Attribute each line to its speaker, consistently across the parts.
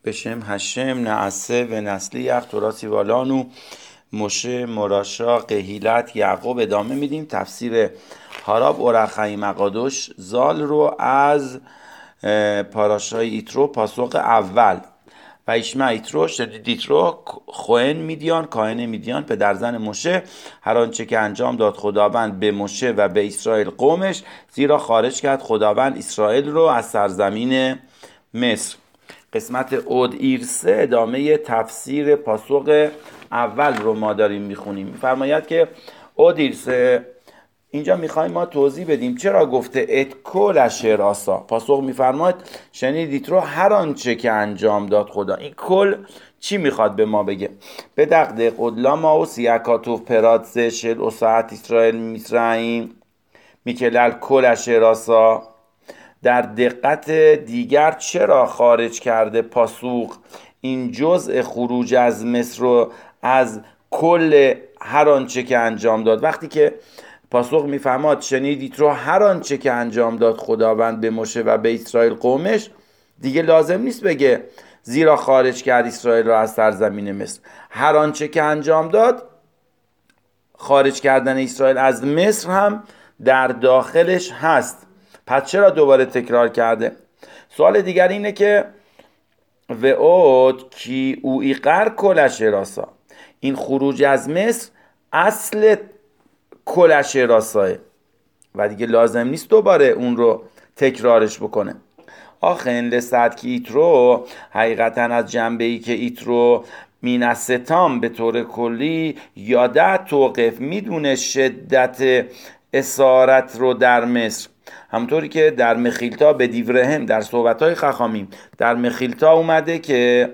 Speaker 1: בשם השם נعسه و نسلیח توراسی والانو مشه مراشا قهیلت یعقوب. ادامه میدیم تفسیر هاراب اورخای مقادوش زال رو از پاراشای ایترو پاسوق اول. و ایشمع ایترو شدید ایترو خوئن میدیان کاهن میدیان پدر زن مشه هر آنچه که انجام داد خداوند به مشه و به اسرائیل قومش، زیرا خارج کرد خداوند اسرائیل رو از سرزمین مصر. قسمت اود ایرسه ادامه تفسیر پاسوق اول رو ما داریم میخونیم. میفرماید که اود ایرسه اینجا میخوایم ما توضیح بدیم چرا گفته اتکل اشر آسا. پاسوق میفرماید شنیدید رو هر آنچه که انجام داد خدا. این کل چی میخواد به ما بگه؟ به دقدق ادلا ما و سیاکاتوف پراتزه شل و ساعت اسرائیل میسرائیم میکلل کل اشر آسا. در دقت دیگر چرا خارج کرده پاسوق این جزء خروج از مصر رو از کل هر آنچه که انجام داد؟ وقتی که پاسوق میفهماد شنیدید رو هر آنچه که انجام داد خداوند به مشه و به اسرائیل قومش، دیگه لازم نیست بگه زیرا خارج کرد اسرائیل را از سرزمین مصر. هر آنچه که انجام داد، خارج کردن اسرائیل از مصر هم در داخلش هست. پس چرا دوباره تکرار کرده؟ سوال دیگر اینه که و اود کی او ایقر کلش راسا، این خروج از مصر اصل کلش راساه و دیگه لازم نیست دوباره اون رو تکرارش بکنه. آخن لسد که ایترو حقیقتا از جنبه ای که ایترو مینستام به طور کلی یادت توقف میدونه شدت اسارت رو در مصر، همونطوری که در مخیلتا به دیورهم در صحبت‌های خخامیم در مخیلتا اومده که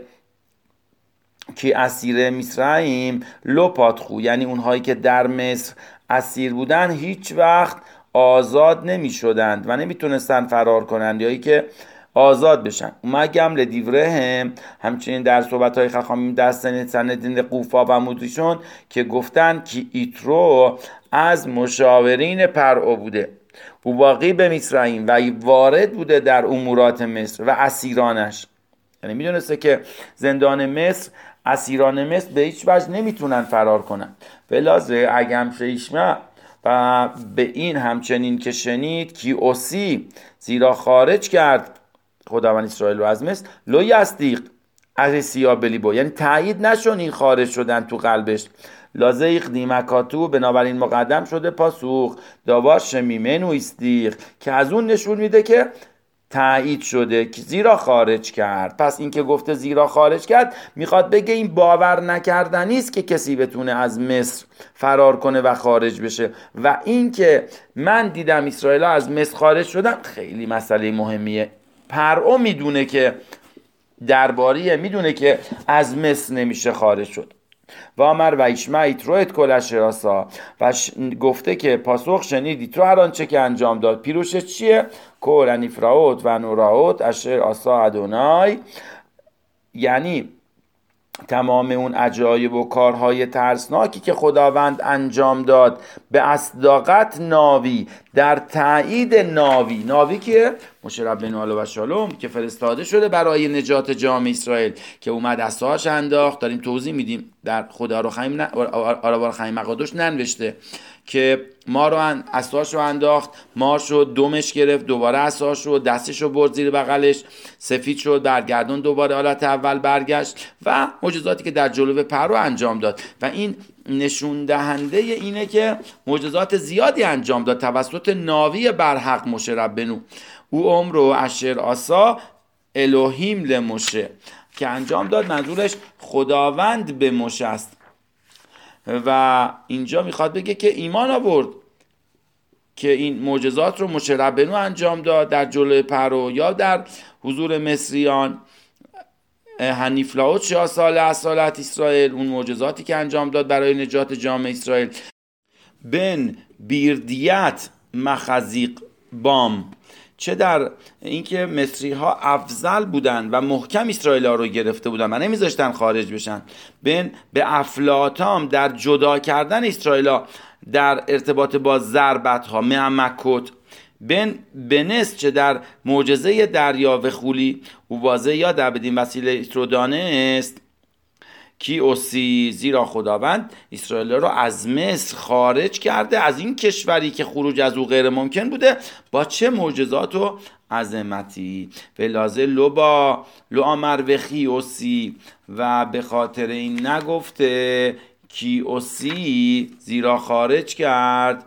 Speaker 1: اسیر مصرعیم لوپاتخو، یعنی اونهایی که در مصر اسیر بودن هیچ وقت آزاد نمی شدند و نمی تونستن فرار کنند یا که آزاد بشن. مگم لدیورهم همچنین در صحبت‌های خخامیم دستن سندین قوفا و مدریشون که گفتن که ایترو از مشاورین پرعو بوده، او باقی به مصرعیم و وارد بوده در امورات مصر و اسیرانش، یعنی میدونسته که زندان مصر اسیران مصر به هیچ وجه نمیتونن فرار کنن. بلازه اگم شیشمه و به این همچنین که شنید کی اوسی زیرا خارج کرد خداوند اسرائیل رو از مصر لو یصدیق ارسیا بلیبو، یعنی تایید نشون این خارج شدن تو قلبش. لازیق دیمکاتو بنابراین مقدم شده پاسوق داوار شمیمن و استیق که از اون نشون میده که تایید شده که زیرا خارج کرد. پس این که گفته زیرا خارج کرد میخواد بگه این باور نکردنی است که کسی بتونه از مصر فرار کنه و خارج بشه، و این که من دیدم اسرائیل از مصر خارج شدن خیلی مسئله مهمیه. پرعو میدونه که درباریه، میدونه که از مصر نمیشه خارج شد. و امر و ایشمع ایترو اتکلش راسا و گفته که پاسوق شنیدید رو هر آنچه که انجام داد. پیروشش چیه؟ کورن افراوت و نوراوت اشر آسا ادونای، یعنی تمام اون عجایب و کارهای ترسناکی که خداوند انجام داد به اصداقت ناوی در تایید ناوی که مشه ربنا علیه و شالوم که فرستاده شده برای نجات جامعه اسرائیل که اومد عصاش انداخت. داریم توضیح میدیم در خدا رو خیم آرابار خیم مقادوش ننوشته که ما رو عصاش رو انداخت، مار شد، دمش گرفت، دوباره عصاش رو دستش رو برد زیر بغلش، سفید شد، برگردون دوباره حالت اول برگشت و معجزاتی که در جلو پرو انجام داد. و این نشون دهنده اینه که معجزات زیادی انجام داد توسط ناوی برحق مشه ربنو. او عمر و اشر آسا الوهیم لمشه که انجام داد، منظورش خداوند به مشه است. و اینجا میخواد بگه که ایمان آورد که این معجزات رو مشه ربنو انجام داد در جلوی پرو یا در حضور مصریان. هنیفلاوت 6 سال اصالت اسرائیل، اون معجزاتی که انجام داد برای نجات جامعه اسرائیل. بن بیردیت مخزیق بام، چه در اینکه مصری ها افضل بودن و محکم اسرائیل ها رو گرفته بودن و نمیذاشتن خارج بشن. به افلاطام در جدا کردن اسرائیل ها در ارتباط با ضربت ها معمکوت بنس چه در معجزه دریا و خولی او واضح یاد بدین وسیله ایترو دانست کی اوسی، زیرا خداوند اسرائیل رو از مصر خارج کرده، از این کشوری که خروج از او غیر ممکن بوده، با چه معجزات و عظمتی. ولازه لو آمر وخی اوسی، و به خاطر این نگفته کی اوسی، زیرا خارج کرد،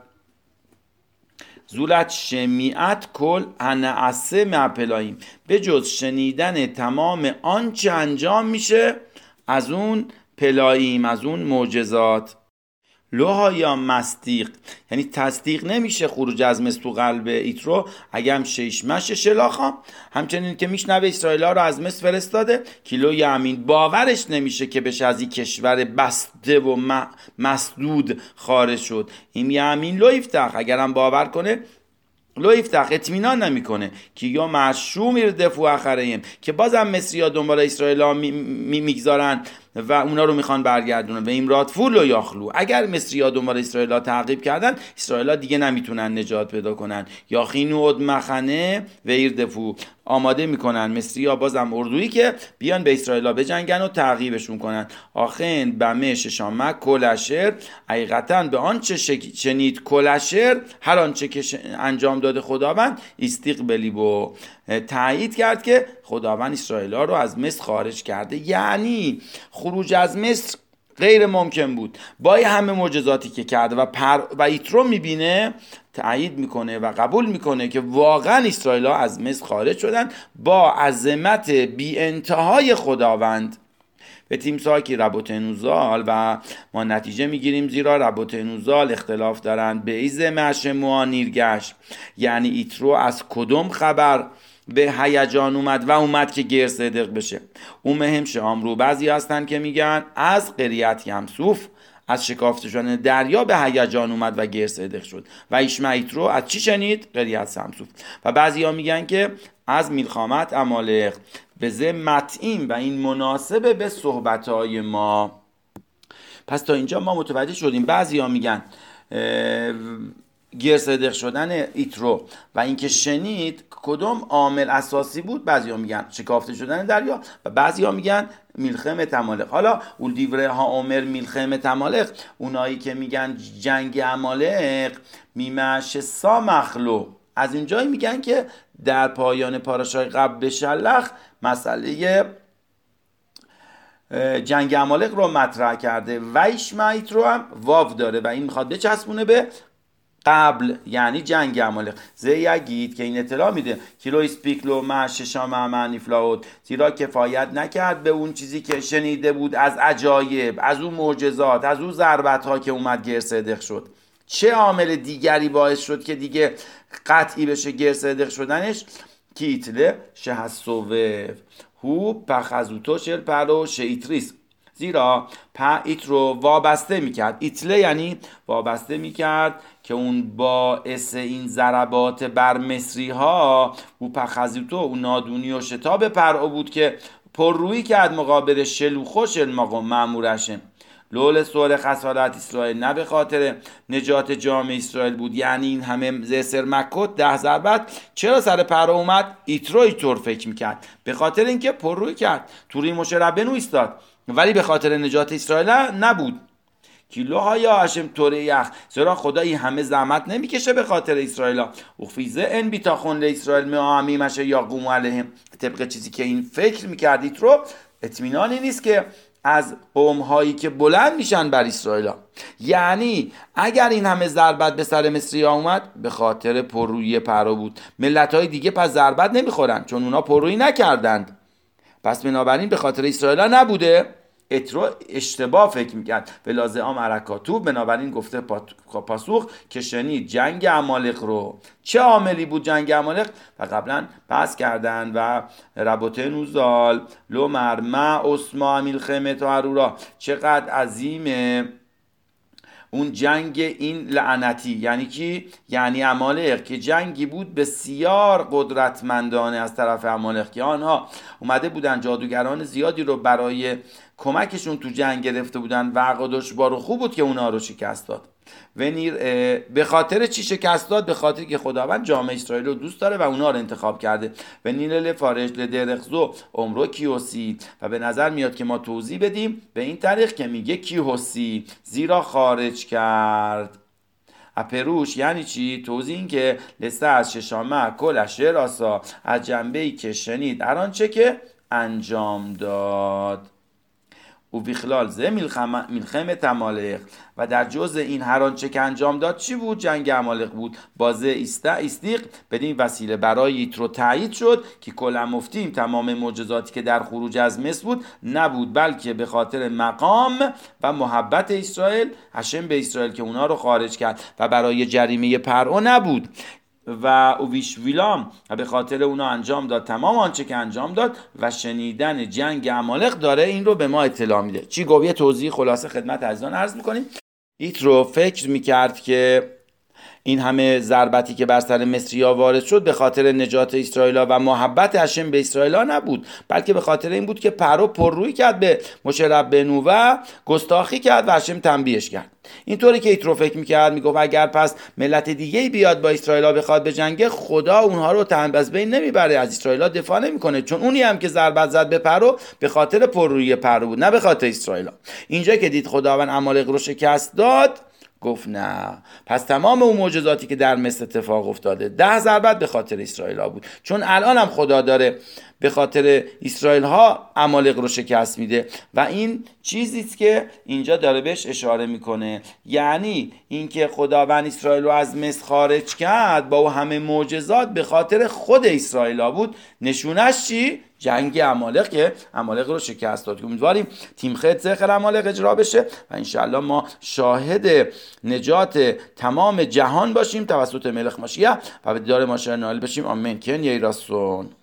Speaker 1: زولت شمیعت کل هنعسه معپلایم، به جز شنیدن تمام آنچه انجام میشه از اون پلایم، از اون معجزات. لوها یا مصدیق، یعنی تصدیق نمیشه خروج از مصر تو قلب ایترو اگه هم شیشمش شلاخا، همچنین که میشنوه اسرائیل ها رو از مصر فرستاده، کیلو یامین باورش نمیشه که بشه از این کشور بسته و مسدود خارج شد. این یامین لو یفتح، اگرم باور کنه لو یفتح، اطمینان نمیکنه که یا معشوم ایردفو اخرهم، که بازم مصری ها دنبال اسرائیل ها میگذارن و اونا رو میخوان برگردونن. و امرات فول و یاخلو، اگر مصری ها دنبال اسرائیل ها تعقیب کردن، اسرائیل ها دیگه نمیتونن نجات پیدا کنن. یاخینو اد مخنه و ایردفو، آماده میکنن مصری ها بازم اردویی که بیان به اسرائیل ها بجنگن و تعقیبشون کنن. آخن بمه ششامک کلشر، حقیقتا به آنچه شنید کلشر، هر آنچه که انجام داده خداوند، استقبلی بو، تایید کرد که خداوند اسرائیل ها رو از مصر خارج کرده. یعنی خروج از مصر غیر ممکن بود با همه معجزاتی که کرده و ایترو میبینه، تایید میکنه و قبول میکنه که واقعا اسرائیل ها از مصر خارج شدن با عظمت بی انتهای خداوند. به تیمساکی ربوت نوزال، و ما نتیجه میگیریم زیرا ربوت نوزال اختلاف دارند به ایزه معشموها نیرگشت، یعنی ایترو از کدوم خبر به هیجان اومد که گر صدق بشه. اون مهم شامرو، بعضی هستن که میگن از قریت یمسوف، از شکافته شدن دریا به هیجان اومد و گر صدق شد. و ایشمعیت رو از چی شنید؟ قریت سمسوف. و بعضی ها میگن که از میلخامت امالق، به ذه متعیم، و این مناسبه به صحبتهای ما. پس تا اینجا ما متوجه شدیم بعضی ها میگن گیر صدق شدن ایترو و اینکه شنید کدوم عامل اساسی بود. بعضی ها میگن شکافته شدن دریا و بعضی ها میگن میلخمت امالق. حالا اول دیوره ها عمر میلخمت امالق، اونایی که میگن جنگ امالق میمش سا مخلو، از اینجایی میگن که در پایان پاراشای قبل بشلخ مسئله جنگ امالق رو مطرح کرده. ویشمعیت رو هم واو داره و این میخواد بچسبونه به قبل، یعنی جنگ امالق. زیگید که این اطلاع میده کیلو اسپیکلو معششا معنی فلاود، زیرا کفایت نکرد به اون چیزی که شنیده بود از عجایب، از اون معجزات، از اون ضربت ها که اومد گر صدق شد. چه عامل دیگری باعث شد که دیگه قطعی بشه گر صدق شدنش؟ کیتله شهسوه هو پخزوتو شل پرو شیتریس، زیرا ایت رو وابسته میکرد. ایتله یعنی وابسته میکرد که اون باعث این ضربات بر مصری ها او پخزوتو، اون نادونی و شتاب پرو بود که پررویی کرد مقابل شلوخوش المقام مامورشه. لول سور خسارت اسرائیل، نه به خاطر نجات جامعه اسرائیل بود. یعنی این همه زسر مکت 10 ضربت چرا سر پر اومد؟ ایترو اینطور فکر میکرد به خاطر اینکه پرروی کرد، توری مشربنو ایستاد، ولی به خاطر نجات اسرائیل نبود. کیلوها یا هشم توره یخ، زیرا خدا این همه زحمت نمیکشه به خاطر اسرائیل. اخفیزه ان بیتاخون لاسرائیل میامی مشه یا قوم علیهم، طبق چیزی که این فکر میکرد ایترو، اطمینانی نیست که از قوم هایی که بلند میشن بر اسرائیل. یعنی اگر این همه ضربت به سر مصری ها اومد به خاطر پررویی پرو بود. ملت های دیگه پس ضربت نمیخورن چون اونا پررویی نکردند، پس بنابراین به خاطر اسرائیل نبوده. اترو اشتباه فکر میکرد به لازم عرکاتو، بنابراین گفته پاسوخ که شنید جنگ امالق رو. چه عاملی بود جنگ امالق؟ و قبلا بحث کردن و ربوته نوزال لومر ما اسما میلخمت و هرورا، چقدر عظیمه اون جنگ این لعنتی. یعنی کی؟ یعنی امالق، که جنگی بود بسیار قدرتمندانه از طرف امالق که آنها اومده بودن جادوگران زیادی رو برای کمکشون تو جنگ گرفته بودن و عقدش بارو خوب بود که اونها رو شکست داد. به خاطر چی شکست داد؟ به خاطر که خداوند جامعه اسرائیل رو دوست داره و اونا رو انتخاب کرده. و نیل فارش لدرخزو عمرو کیوسی، و به نظر میاد که ما توضیح بدیم به این طریق که میگه کیوسی زیرا خارج کرد. اپروش یعنی چی؟ توضیح این که لسته از ششامه کل اشر آسا، از جنبه ای که شنید هر آنچه که انجام داد. و بیخلال زه ملخمه عمالق، و در جزء این هر آنچه که انجام داد چی بود؟ جنگ عمالق بود. بازه استیق بدین وسیله برای یترو تایید شد که کلا مفتیم تمام معجزاتی که در خروج از مصر بود نبود، بلکه به خاطر مقام و محبت اسرائیل هشم به اسرائیل که اونا رو خارج کرد و برای جریمه پرعو نبود. و اویش ویلام و به خاطر اونا انجام داد تمام آنچه که انجام داد و شنیدن جنگ عمالق داره این رو به ما اطلاع میده. چی گفت؟ یه توضیح خلاصه خدمت عزیزان عرض میکنیم. ایترو فکر میکرد که این همه ضربتی که بر سر مصری‌ها وارد شد به خاطر نجات اسرائیل و محبت هشم به اسرائیل نبود، بلکه به خاطر این بود که پرو پررویی کرد به مشربنو و گستاخی کرد و هشم تنبیهش کرد. اینطوری که ایترو فکر میکرد، میگفت اگر پس ملت دیگه بیاد با اسرائیل بخواد به جنگ، خدا اونها رو از بین نمیبره، از اسرائیل دفاع نمیکنه، چون اونی هم که ضربت زد به پرو به خاطر پررویی پرو بود نه به خاطر اسرائیل. اینجا که دید خداوند عمالق رو شکست داد، گفت نه، پس تمام اون معجزاتی که در مصر اتفاق افتاده 10 ضربت به خاطر اسرائیل ها بود، چون الان هم خدا داره به خاطر اسرائیل ها عمالق رو شکست میده. و این چیزیست که اینجا داره بهش اشاره میکنه، یعنی اینکه خداوند اسرائیل رو از مصر خارج کرد با همه معجزات به خاطر خود اسرائیل ها بود. نشونش چی؟ جنگ عمالق که عمالق رو شکست داد. امیدواریم تیم خد زخر عمالق اجرا بشه و انشالله ما شاهد نجات تمام جهان باشیم توسط ملک ماشیه و به دیدار ماشاءالله نائل بشیم. آمین. کن یی راستون.